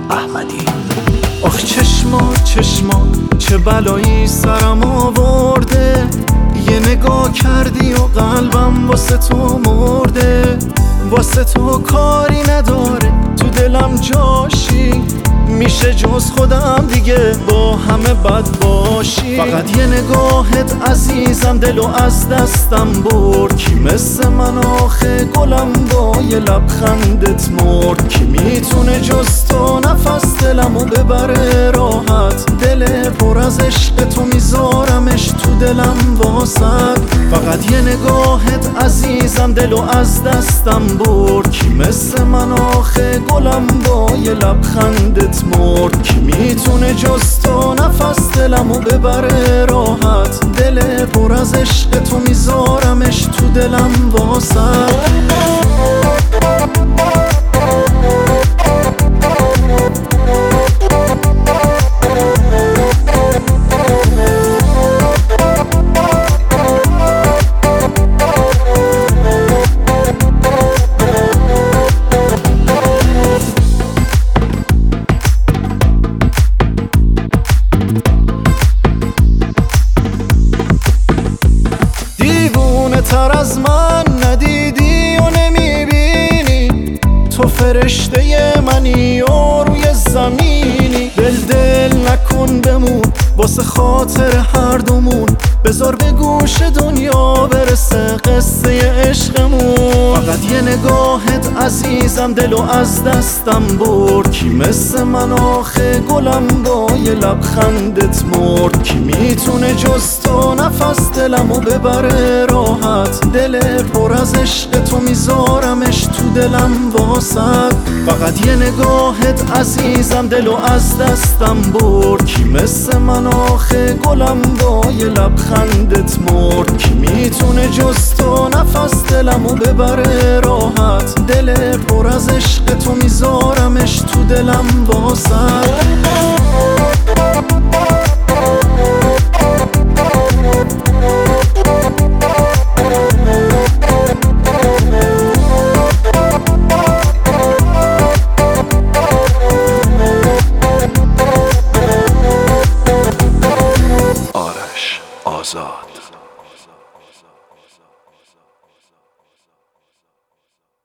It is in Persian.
احمدی. آخ چشما چه بلایی سرم آورده، یه نگاه کردی و قلبم واسه تو مرده. واسه تو کاری نداره تو دلم جاشی، میشه جز خودم دیگه با همه بد باشی. فقط یه نگاهت عزیزم دلو از دستم برد. کی مثل من آخه گلم با یه لبخندت مرد؟ کی میتونه جز تو نفس دلمو ببره راحت؟ دل پر از عشق تو میذارمش تو دلم واسد. فقط یه نگاهت عزیزم دلو از دستم برد. کی مثل من آخه گلم با یه لبخندت مرد؟ کی میتونه جز تو نفس دلمو ببره راحت؟ دل پر از عشق تو میذارمش تو دلم واسد. تر از من ندیدی و نمیبینی، تو فرشته منی و روی زمینی. دل نکن بمون واسه خاطر هر دومون، بذار به گوش دنیا برسه قصه عشقمون. فقط یه نگاهت عزیزم دلو از دستم برد. کی مثل من آخه گلم با یه لبخندت مرد؟ کی میتونه جز تو نفس دلمو ببره راحت؟ دل پر از عشق تو میذارمش تو دلم واسد. فقط یه نگاهت عزیزم دلو از دستم برد. کی مثل من آخه گلم با یه لبخندت مرد؟ کی میتونه جز تو نفس دلمو ببره راحت؟ دل پر از عشق تو میذارمش تو دلم واسد.